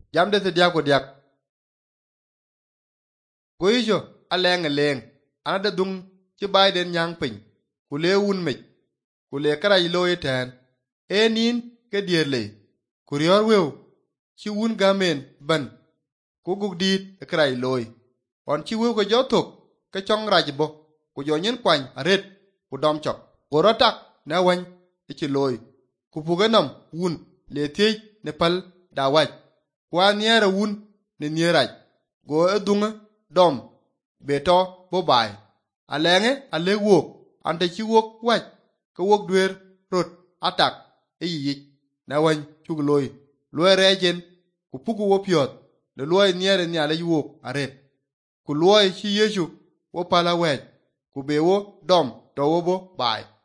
jam de dia ko diak ko ijo aleng ana de dung ci bay den nyang pin ku le wun me ku le kara loy ten enin ke die le ku rior wew ci wun gamen ban ku guk dit kara loy on ci wew ko jotok ke chong raj bo ku jo nyen kwany aret ku dom chok ku rotak na wan ci loy ku puganam wun le tej ne pal da waj kwa niera wun ne nieraj go edunga dom beto bo bai alenge ale wok ante ci wok waj ko wok dwer rot atak e yi na wan chugloy loy rejen ku pugu wo piot le loy niere ni ale wok aret ku loy ci yesu wo pala wej ku be wo dom to wo bo bai